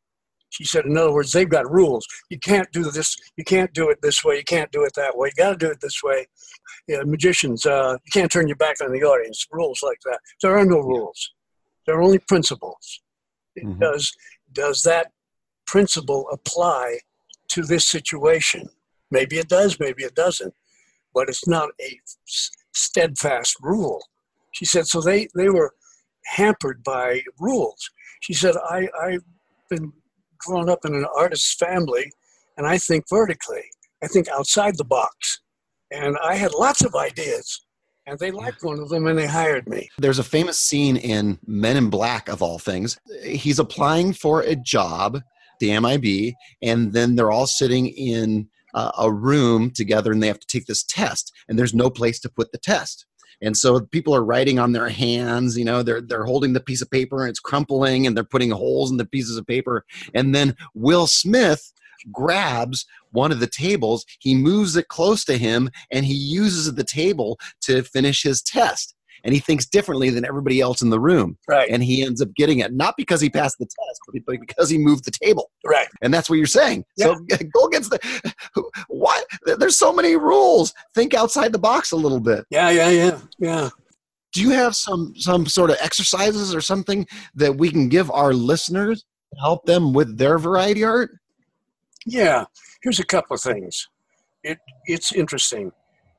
She said, in other words, they've got rules. You can't do this. You can't do it this way. You can't do it that way. You got to do it this way. Yeah, magicians, uh, you can't turn your back on the audience. Rules like that. There are no rules. There are only principles. Mm-hmm. Does does that principle apply to this situation? Maybe it does. Maybe it doesn't. But it's not a steadfast rule. She said, so they, they were hampered by rules. She said, I, I've been grown up in an artist's family, and I think vertically. I think outside the box. And I had lots of ideas, and they liked one of them, and they hired me. There's a famous scene in Men in Black, of all things. He's applying for a job, the M I B, and then they're all sitting in uh, a room together, and they have to take this test, and there's no place to put the test. And so people are writing on their hands, you know, they're they're holding the piece of paper and it's crumpling and they're putting holes in the pieces of paper. And then Will Smith grabs one of the tables, he moves it close to him, and he uses the table to finish his test. And he thinks differently than everybody else in the room. Right. And he ends up getting it, not because he passed the test, but because he moved the table. Right. And that's what you're saying. Yeah. So go against the, why? There's so many rules. Think outside the box a little bit. Yeah, yeah, yeah, yeah. Do you have some, some sort of exercises or something that we can give our listeners to help them with their variety art? Yeah. Here's a couple of things. It It's interesting.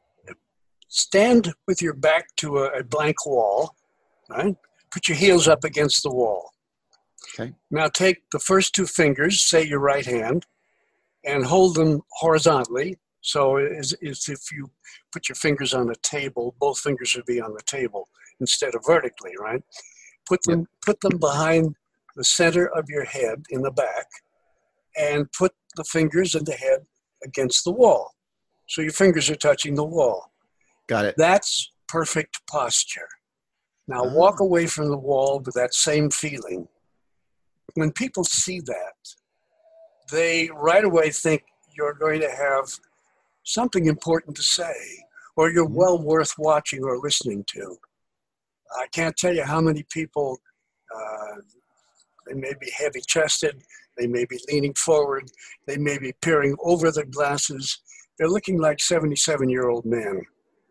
Stand with your back to a, a blank wall, right? Put your heels up against the wall. Okay. Now take the first two fingers, say your right hand, and hold them horizontally. So as, as if you put your fingers on a table, both fingers would be on the table instead of vertically, right? Put them, yep. put them behind the center of your head in the back, and put the fingers and the head against the wall. So your fingers are touching the wall. Got it. That's perfect posture. Now oh. walk away from the wall with that same feeling. When people see that, they right away think you're going to have something important to say, or you're mm-hmm. well worth watching or listening to. I can't tell you how many people, uh, they may be heavy-chested, they may be leaning forward, they may be peering over their glasses. They're looking like seventy-seven-year-old men.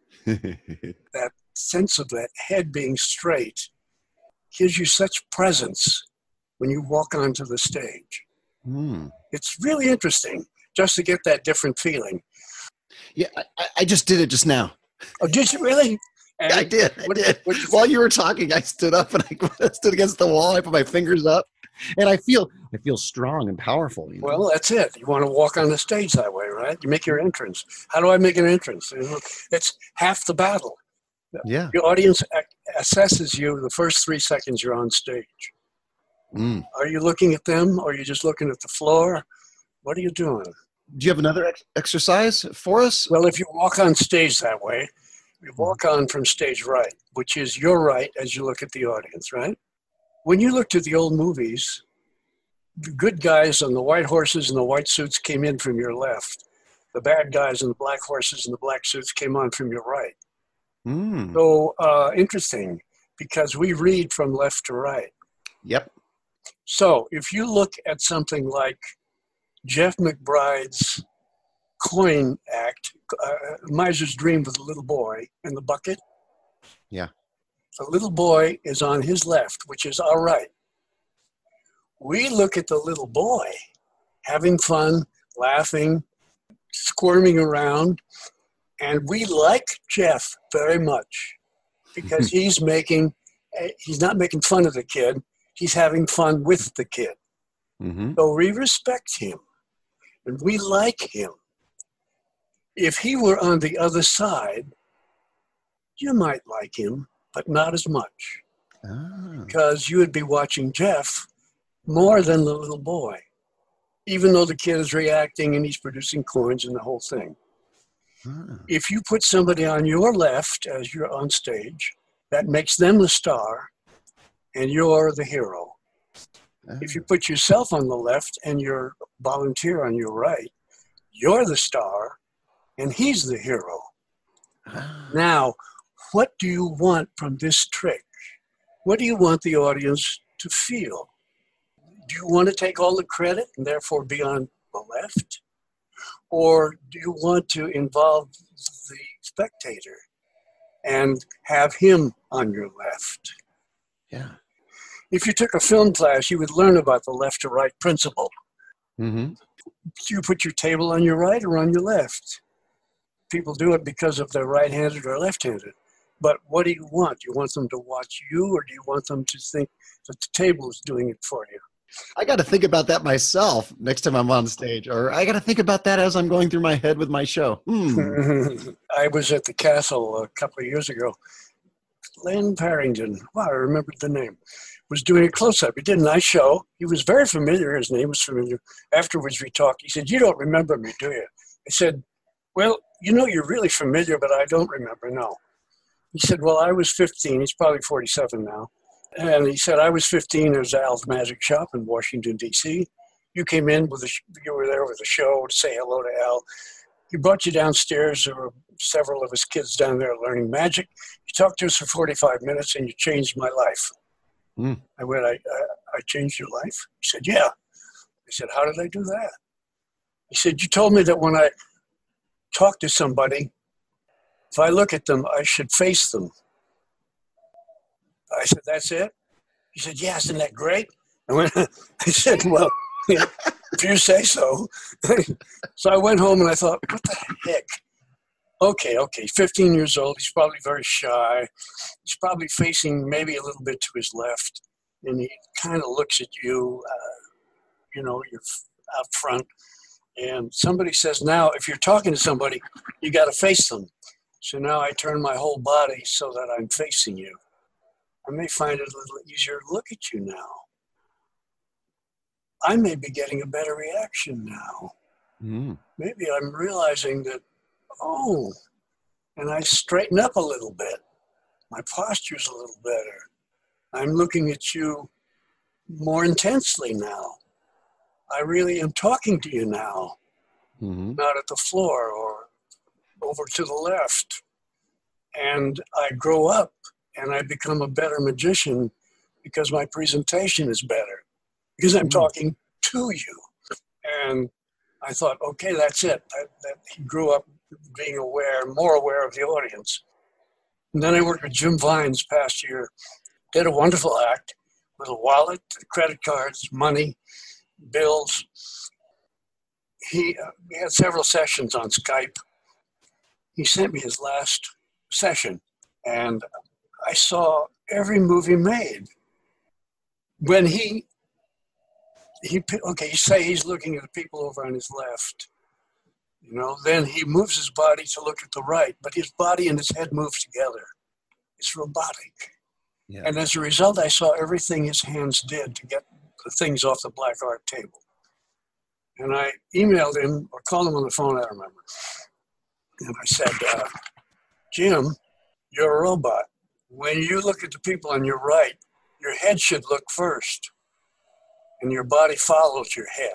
That sense of that head being straight gives you such presence when you walk onto the stage. Mm. It's really interesting just to get that different feeling. Yeah, I, I just did it just now. Oh, did you really? Yeah, I did. I what, did. What you While you were talking, I stood up and I stood against the wall. I put my fingers up, and I feel I feel strong and powerful. You know? Well, that's it. You want to walk on the stage that way, right? You make your entrance. How do I make an entrance? It's half the battle. Yeah. The audience assesses you the first three seconds you're on stage. Mm. Are you looking at them, or are you just looking at the floor? What are you doing? Do you have another ex- exercise for us? Well, if you walk on stage that way, you walk on from stage right, which is your right as you look at the audience, right? When you looked at the old movies, the good guys on the white horses and the white suits came in from your left. The bad guys and the black horses and the black suits came on from your right. Mm. So uh, interesting, because we read from left to right. Yep. So if you look at something like Jeff McBride's coin act, uh, Miser's Dream with the little boy in the bucket. Yeah. The little boy is on his left, which is our right. We look at the little boy having fun, laughing, squirming around, and we like Jeff very much because he's making, he's not making fun of the kid, he's having fun with the kid. Mm-hmm. So we respect him and we like him. If he were on the other side, you might like him, but not as much. Ah. Because you would be watching Jeff more than the little boy, even though the kid is reacting and he's producing coins and the whole thing. Ah. If you put somebody on your left as you're on stage, that makes them the star and you're the hero. Ah. If you put yourself on the left and your volunteer on your right, you're the star and he's the hero. Ah. Now, what do you want from this trick? What do you want the audience to feel? do you want to take all the credit and therefore be on the left? Or do you want to involve the spectator and have him on your left? Yeah. If you took a film class, you would learn about the left to right principle. Mm-hmm. Do you put your table on your right or on your left? People do it because of they're right-handed or left-handed. But what do you want? Do you want them to watch you, or do you want them to think that the table is doing it for you? I got to think about that myself next time I'm on stage, or I got to think about that as I'm going through my head with my show. Hmm. I was at the Castle a couple of years ago. Len Parrington, wow, I remembered the name, was doing a close-up. He did a nice show. He was very familiar. His name was familiar. Afterwards, we talked. He said, "You don't remember me, do you?" I said, "Well, you know, you're really familiar, but I don't remember, no." He said, "Well, I was fifteen. He's probably forty-seven now. And he said, "I was fifteen. There was Al's Magic Shop in Washington, D C You came in with a, you were there with a show to say hello to Al. He brought you downstairs. There were several of his kids down there learning magic. You talked to us for forty-five minutes, and you changed my life." Mm. I went, I, I, I changed your life? He said, "Yeah." I said, "How did I do that?" He said, "You told me that when I talk to somebody, if I look at them, I should face them." I said, "That's it?" He said, "Yeah, isn't that great?" I went, I said, "Well, yeah, if you say so." So I went home and I thought, what the heck? Okay, okay, fifteen years old. He's probably very shy. He's probably facing maybe a little bit to his left. And he kind of looks at you, uh, you know, you're out front. And somebody says, now, if you're talking to somebody, you got to face them. So now I turn my whole body so that I'm facing you. I may find it a little easier to look at you now. I may be getting a better reaction now. Mm. Maybe I'm realizing that, oh, and I straighten up a little bit. My posture's a little better. I'm looking at you more intensely now. I really am talking to you now, mm-hmm. not at the floor or over to the left. And I grow up and I become a better magician because my presentation is better, because I'm mm-hmm. talking to you. And I thought, okay, that's it. That, that he grew up being aware, more aware of the audience. And then I worked with Jim Vines past year, did a wonderful act with a wallet, credit cards, money, bills. He, uh, we had several sessions on Skype. He sent me his last session, and I saw every movie made. When he, he okay, you say he's looking at the people over on his left. You know, then he moves his body to look at the right, but his body and his head move together. It's robotic. Yeah. And as a result, I saw everything his hands did to get the things off the black art table. And I emailed him or called him on the phone, I don't remember. And I said, uh, "Jim, you're a robot. When you look at the people on your right, your head should look first, and your body follows your head.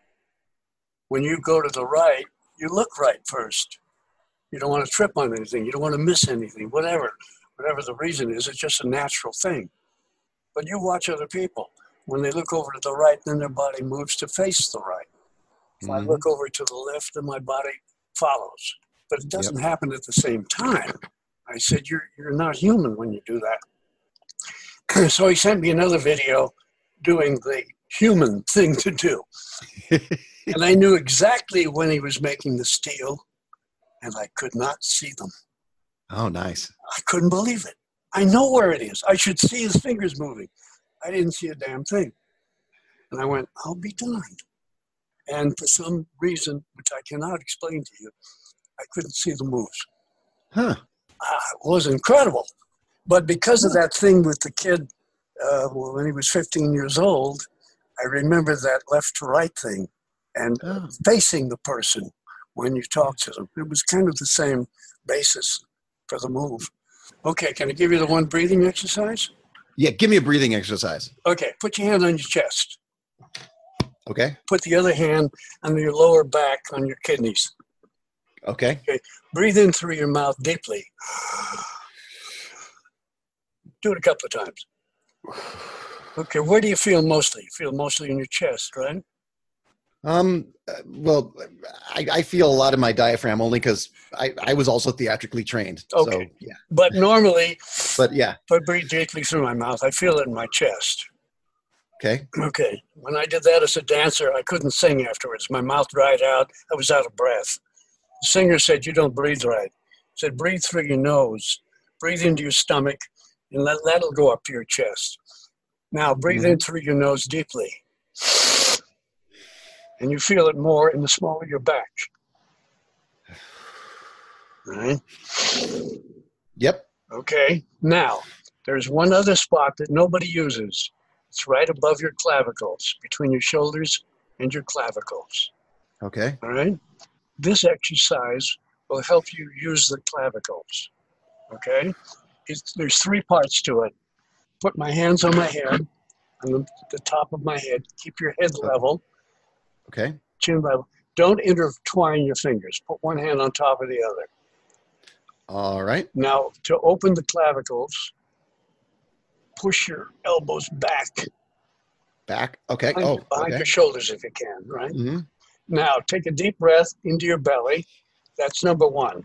When you go to the right, you look right first. You don't want to trip on anything. You don't want to miss anything, whatever. Whatever the reason is, it's just a natural thing. But you watch other people. When they look over to the right, then their body moves to face the right. If mm-hmm. I look over to the left, then my body follows. But it doesn't yep. happen at the same time." I said, you're, you're not human when you do that. So he sent me another video doing the human thing to do. And I knew exactly when he was making the steel, and I could not see them. Oh, nice. I couldn't believe it. I know where it is. I should see his fingers moving. I didn't see a damn thing. And I went, I'll be darned. And for some reason, which I cannot explain to you, I couldn't see the moves. Huh. Uh, it was incredible. But because of that thing with the kid, uh, when he was fifteen years old, I remember that left to right thing and oh. facing the person when you talk to them. It was kind of the same basis for the move. Okay, can I give you the one breathing exercise? Yeah, give me a breathing exercise. Okay, put your hand on your chest. Okay. Put the other hand on your lower back on your kidneys. Okay. Okay. Breathe in through your mouth deeply. Do it a couple of times. Okay, where do you feel mostly? You feel mostly in your chest, right? Um, uh, well, I, I feel a lot in my diaphragm only because I, I was also theatrically trained. Okay. So, yeah. But normally, But yeah. if I breathe deeply through my mouth, I feel it in my chest. Okay. Okay. When I did that as a dancer, I couldn't sing afterwards. My mouth dried out. I was out of breath. The singer said, "You don't breathe right." He said, "Breathe through your nose. Breathe into your stomach, and let, that'll go up to your chest. Now, breathe Mhm. in through your nose deeply. And you feel it more in the small of your back." All right? Yep. Okay. Now, there's one other spot that nobody uses. It's right above your clavicles, between your shoulders and your clavicles. Okay. All right? This exercise will help you use the clavicles. Okay? It's, there's three parts to it. Put my hands on my head, on the, the top of my head. Keep your head level, Okay. chin level. Don't intertwine your fingers. Put one hand on top of the other. All right. Now, to open the clavicles, push your elbows back Back. Okay. behind, Oh, behind okay. your shoulders if you can, right? hmm Now, take a deep breath into your belly. That's number one.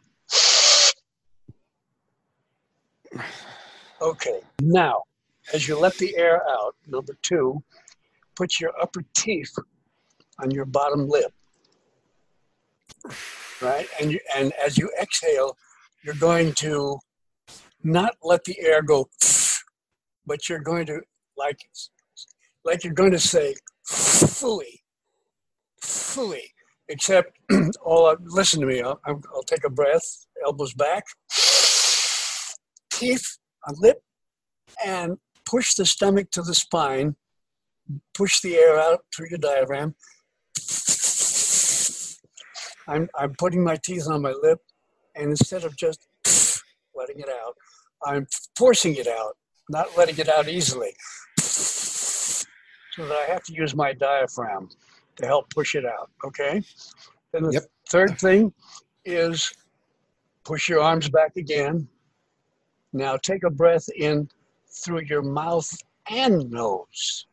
Okay. Now, as you let the air out, number two, put your upper teeth on your bottom lip, right? And you, and as you exhale, you're going to not let the air go, but you're going to like like you're going to say "fooey, fooey." Except, all listen to me. I'll, I'll take a breath. Elbows back, teeth on lip, and push the stomach to the spine. Push the air out through your diaphragm. I'm I'm putting my teeth on my lip, and instead of just letting it out, I'm forcing it out, not letting it out easily, so that I have to use my diaphragm to help push it out, okay? Then the Yep. third thing is push your arms back again. Now take a breath in through your mouth and nose.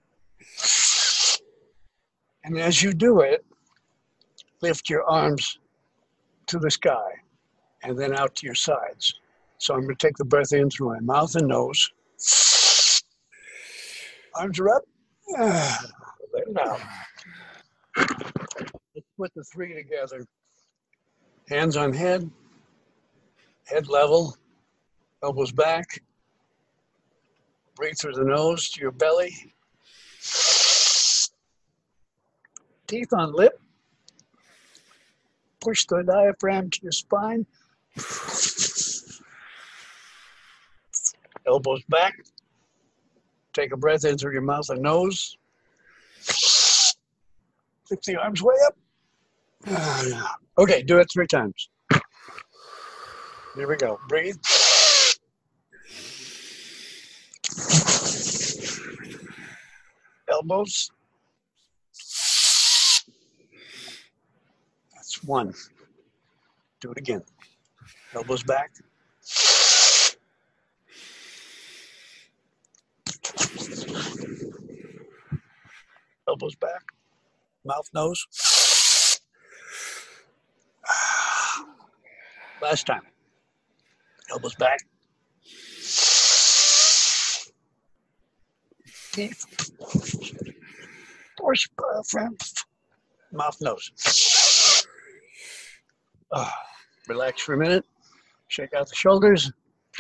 And as you do it, lift your arms to the sky and then out to your sides. So I'm going to take the breath in through my mouth and nose. Arms are up. Let it out. Let's put the three together. Hands on head, head level, elbows back. Breathe through the nose to your belly. Teeth on lip. Push the diaphragm to your spine. Elbows back. Take a breath in through your mouth and nose. Lift the arms way up. Okay, do it three times. Here we go. Breathe. Elbows. That's one. Do it again. Elbows back. Elbows back. Mouth, nose. Last time. Elbows back. Teeth. Force diaphragm. Mouth, nose. Uh, relax for a minute. Shake out the shoulders.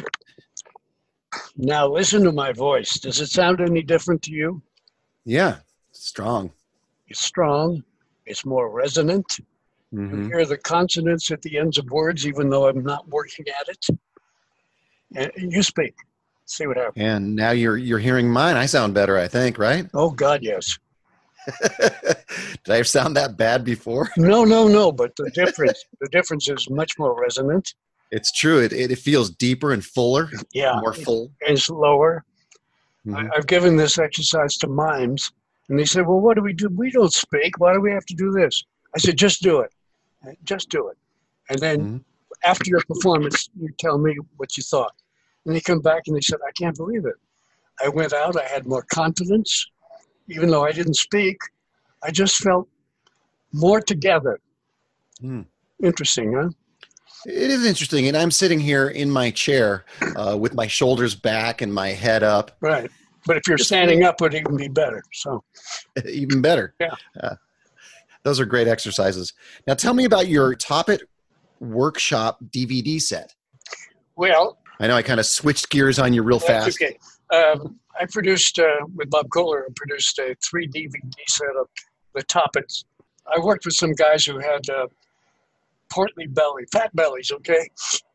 Now listen to my voice. Does it sound any different to you? Yeah. Strong. It's strong. It's more resonant. Mm-hmm. You hear the consonants at the ends of words, even though I'm not working at it. And you speak. See what happens. And now you're you're hearing mine. I sound better, I think, right? Oh, God, yes. Did I sound that bad before? No, no, no. But the difference, the difference is much more resonant. It's true. It it, it feels deeper and fuller. Yeah. More full. It's lower. Mm-hmm. I, I've given this exercise to mimes, and they said, well, what do we do? We don't speak. Why do we have to do this? I said, just do it. Just do it. And then Mm-hmm. after your performance, you tell me what you thought. And they come back and they said, I can't believe it. I went out, I had more confidence. Even though I didn't speak, I just felt more together. Hmm. Interesting, huh? It is interesting. And I'm sitting here in my chair uh, with my shoulders back and my head up. Right. But if you're standing up, it would even be better. So Even better. Yeah. Uh, those are great exercises. Now tell me about your Top It Workshop D V D set. Well, I know I kind of switched gears on you real that's fast. okay. Um, I produced, uh, with Bob Kohler, I produced a three D V D set of the Top It. I worked with some guys who had uh, portly belly, fat bellies, okay?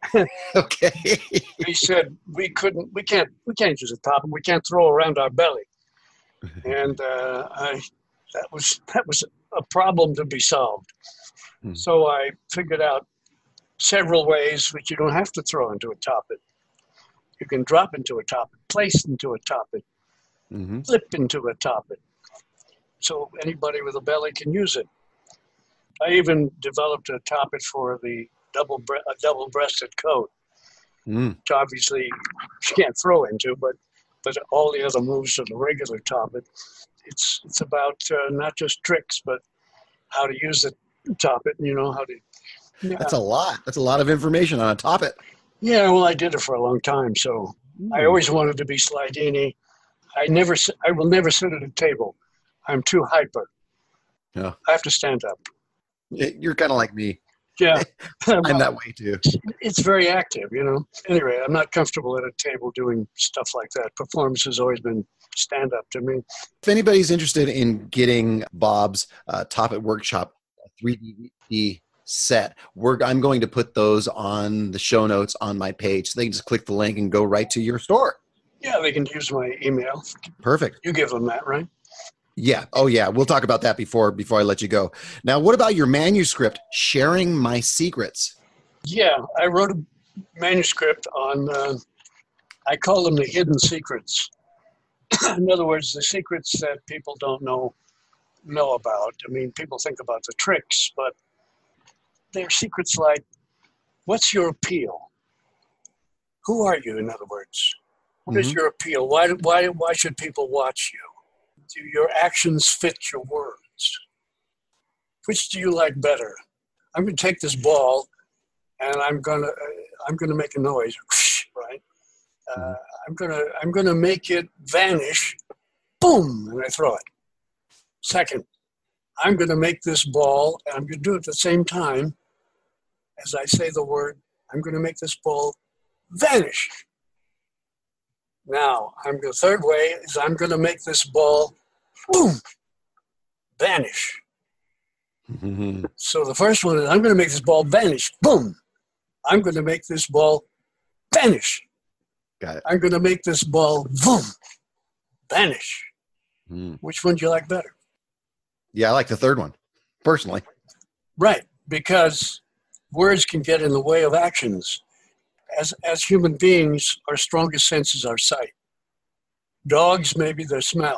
Okay. He said, we couldn't, we can't, we can't use a top, we can't throw around our belly. And uh, I, that was, that was a problem to be solved. Hmm. So I figured out several ways that you don't have to throw into a Top It. You can drop into a Top It, place into a Top It, Mm-hmm. flip into a Top It. So anybody with a belly can use it. I even developed a Top It for the double bre- a double-breasted coat, Mm. which obviously you can't throw into, but but all the other moves of the regular Top It. It's it's about uh, not just tricks, but how to use the Top It. You know how to. Yeah. That's a lot. That's a lot of information on a Top It. Yeah, well, I did it for a long time, so I always wanted to be Slidini. I never, s- I will never sit at a table. I'm too hyper. Yeah. I have to stand up. You're kind of like me. Yeah, I'm that way too. it's very active, you know. Anyway, I'm not comfortable at a table doing stuff like that. Performance has always been stand up to me. If anybody's interested in getting Bob's uh, Top It Workshop three D V D set, we're, I'm going to put those on the show notes on my page. So they can just click the link and go right to your store. Yeah, they can use my email. Perfect. You give them that, right? Yeah. Oh, yeah. We'll talk about that before before I let you go. Now, what about your manuscript, Sharing My Secrets? Yeah, I wrote a manuscript on, uh, I call them the hidden secrets. In other words, the secrets that people don't know know about. I mean, people think about the tricks, but they're secrets like, what's your appeal? Who are you, in other words? What is Mhm. your appeal? Why, why, why should people watch you? Do your actions fit your words? Which do you like better? I'm going to take this ball, and I'm going to uh, I'm going to make a noise, right? Uh, Mhm. I'm going to I'm going to make it vanish, boom, and I throw it. Second, I'm going to make this ball, and I'm going to do it at the same time as I say the word. I'm going to make this ball vanish. Now, I'm the third way is I'm going to make this ball, boom, vanish. Mhm. So the first one is I'm going to make this ball vanish, boom. I'm going to make this ball vanish. Got it. I'm going to make this ball, boom, vanish. Mhm. Which one do you like better? Yeah, I like the third one, personally. Right, because words can get in the way of actions. As, as human beings, our strongest sense is our sight. Dogs, maybe their smell.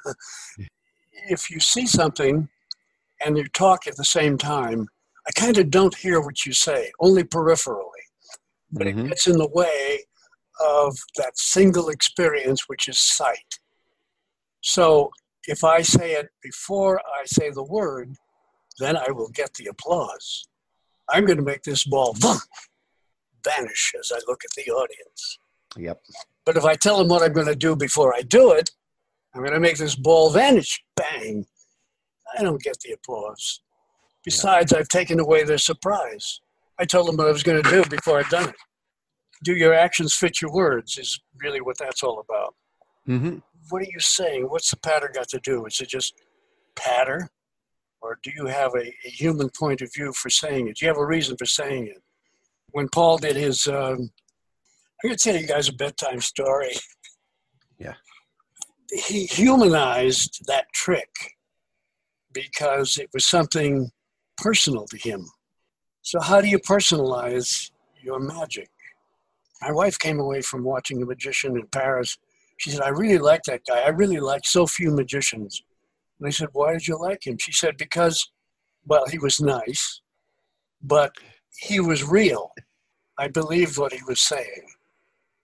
If you see something and you talk at the same time, I kind of don't hear what you say, only peripherally. But Mhm. it gets in the way of that single experience, which is sight. So if I say it before I say the word, then I will get the applause. I'm going to make this ball boom, vanish as I look at the audience. Yep. But if I tell them what I'm going to do before I do it, I'm going to make this ball vanish, bang. I don't get the applause. Besides, I've taken away their surprise. I told them what I was going to do before I'd done it. Do your actions fit your words is really what that's all about. Mm-hmm. What are you saying? What's the patter got to do? Is it just patter? Or do you have a, a human point of view for saying it? Do you have a reason for saying it? When Paul did his, um, I'm going to tell you guys a bedtime story. Yeah. He humanized that trick because it was something personal to him. So how do you personalize your magic? My wife came away from watching The Magician in Paris. She said, I really like that guy. I really like so few magicians. And I said, why did you like him? She said, because, well, he was nice, but he was real. I believed what he was saying.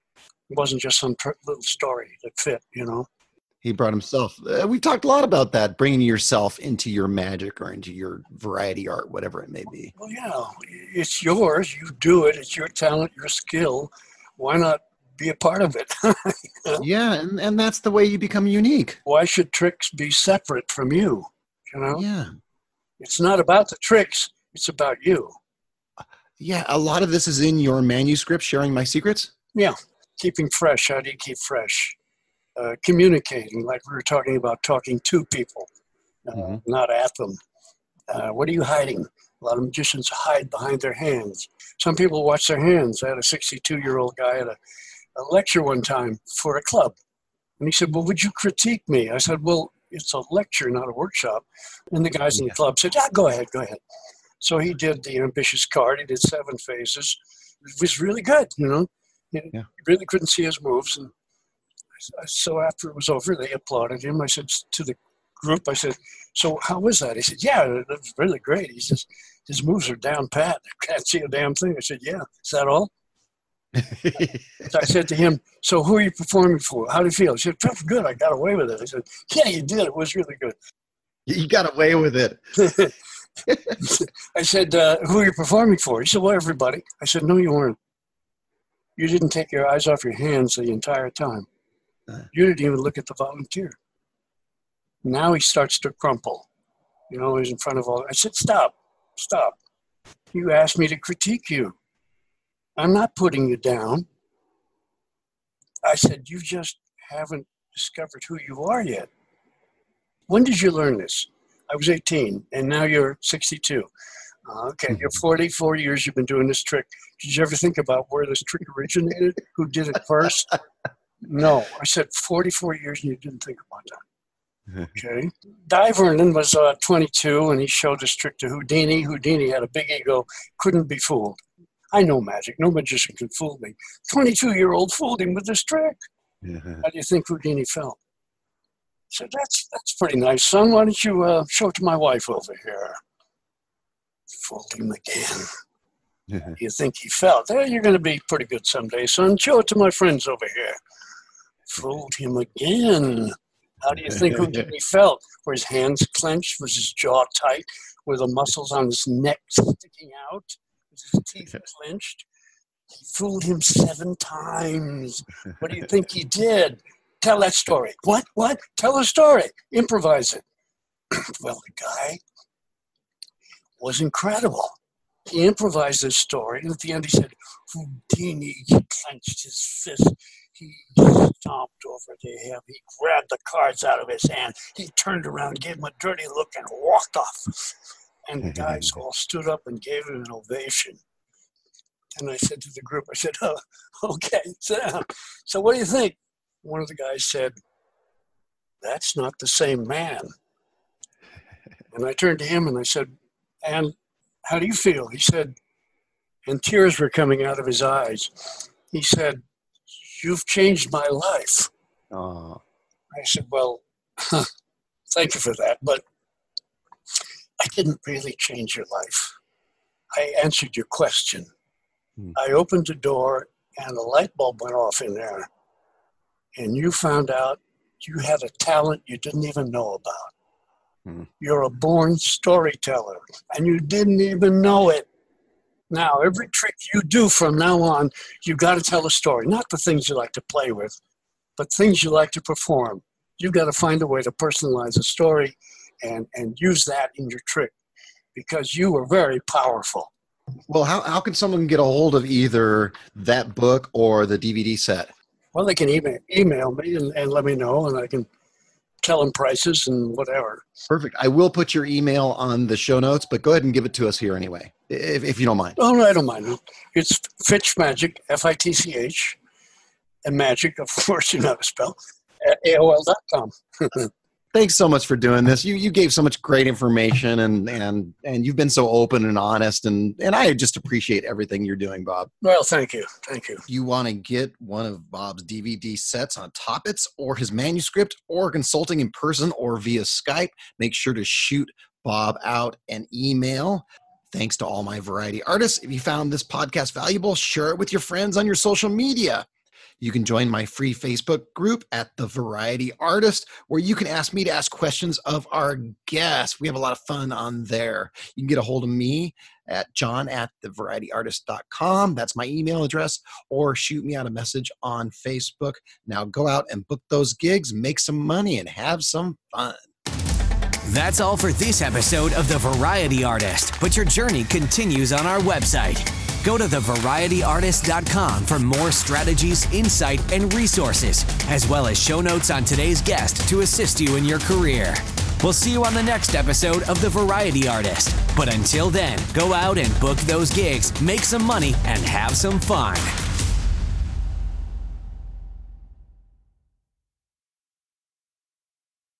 It wasn't just some tr- little story that fit, you know. He brought himself. Uh, we talked a lot about that, bringing yourself into your magic or into your variety art, whatever it may be. Well, yeah, it's yours. You do it. It's your talent, your skill. Why not be a part of it? You know? Yeah, and, and that's the way you become unique. Why should tricks be separate from you? You know, Yeah. it's not about the tricks. It's about you. Yeah, a lot of this is in your manuscript, Sharing My Secrets. Yeah, keeping fresh. How do you keep fresh? Uh, communicating, like we were talking about, talking to people, uh, Mhm. not at them. Uh, what are you hiding? A lot of magicians hide behind their hands. Some people watch their hands. I had a sixty-two-year-old guy at a, a lecture one time for a club. And he said, well, would you critique me? I said, well, it's a lecture, not a workshop. And the guys in the Yeah. club said, yeah, go ahead, go ahead. So he did the ambitious card. He did seven phases. It was really good, you know. He Yeah. really couldn't see his moves. And so after it was over, they applauded him. I said to the group, I said, so how was that? He said, yeah, it was really great. He says, his moves are down pat. I can't see a damn thing. I said, yeah, is that all? So I said to him, so who are you performing for? How do you feel? He said, felt good. I got away with it. I said, yeah, you did. It was really good. You got away with it. I said, uh, who are you performing for? He said, well, everybody. I said, no, you weren't. You didn't take your eyes off your hands the entire time. You didn't even look at the volunteer. Now he starts to crumple. You know, he's in front of all. I said, stop, stop. You asked me to critique you. I'm not putting you down. I said, you just haven't discovered who you are yet. When did you learn this? I was eighteen, and now you're sixty-two. Uh, okay, you're forty-four years you've been doing this trick. Did you ever think about where this trick originated? Who did it first? No. I said forty-four years and you didn't think about that. Okay. Di Vernon was uh, twenty-two and he showed this trick to Houdini. Houdini had a big ego, couldn't be fooled. I know magic. No magician can fool me. twenty-two-year-old fooled him with this trick. How do you think Houdini felt? I said, that's, that's pretty nice, son. Why don't you uh, show it to my wife over here? Fooled him again. How do you think he felt? Hey, you're going to be pretty good someday, son. Show it to my friends over here. Fooled him again. How do you think Houdini felt? Were his hands clenched? Was his jaw tight? Were the muscles on his neck sticking out? Was his teeth clenched? He fooled him seven times. What do you think he did? Tell that story. What? What? Tell a story. Improvise it. Well, the guy was incredible. He improvised this story, and at the end he said, Houdini, he clenched his fist. He stomped over to him. He grabbed the cards out of his hand. He turned around, gave him a dirty look, and walked off. And the guys all stood up and gave him an ovation. And I said to the group, I said, oh, okay, sit down. So what do you think? One of the guys said, that's not the same man. And I turned to him and I said, and how do you feel? He said, and tears were coming out of his eyes. He said, you've changed my life. Oh. I said, well, thank you for that, but I didn't really change your life. I answered your question. Hmm. I opened the door and a light bulb went off in there. And you found out you had a talent you didn't even know about. Hmm. You're a born storyteller, and you didn't even know it. Now, every trick you do from now on, you got to tell a story. Not the things you like to play with, but things you like to perform. You've got to find a way to personalize a story and, and use that in your trick because you were very powerful. Well, how, how can someone get a hold of either that book or the D V D set? Well, they can email, email me and, and let me know, and I can tell them prices and whatever. Perfect. I will put your email on the show notes, but go ahead and give it to us here anyway, if, if you don't mind. Oh, no, I don't mind. It's Fitch Magic, F I T C H, and magic, of course, you know how to spell, at A O L dot com. Thanks so much for doing this. You you gave so much great information, and and and you've been so open and honest, and and I just appreciate everything you're doing, Bob. Well, thank you, thank you. If you want to get one of Bob's D V D sets on Top Bits or his manuscript or consulting in person or via Skype, make sure to shoot Bob out an email. Thanks to all my variety artists. If you found this podcast valuable, share it with your friends on your social media. You can join my free Facebook group at The Variety Artist, where you can ask me to ask questions of our guests. We have a lot of fun on there. You can get a hold of me at john at the variety artist dot com. That's my email address, or shoot me out a message on Facebook. Now go out and book those gigs, make some money, and have some fun. That's all for this episode of The Variety Artist, but your journey continues on our website. Go to the variety artist dot com for more strategies, insight, and resources, as well as show notes on today's guest to assist you in your career. We'll see you on the next episode of The Variety Artist. But until then, go out and book those gigs, make some money, and have some fun.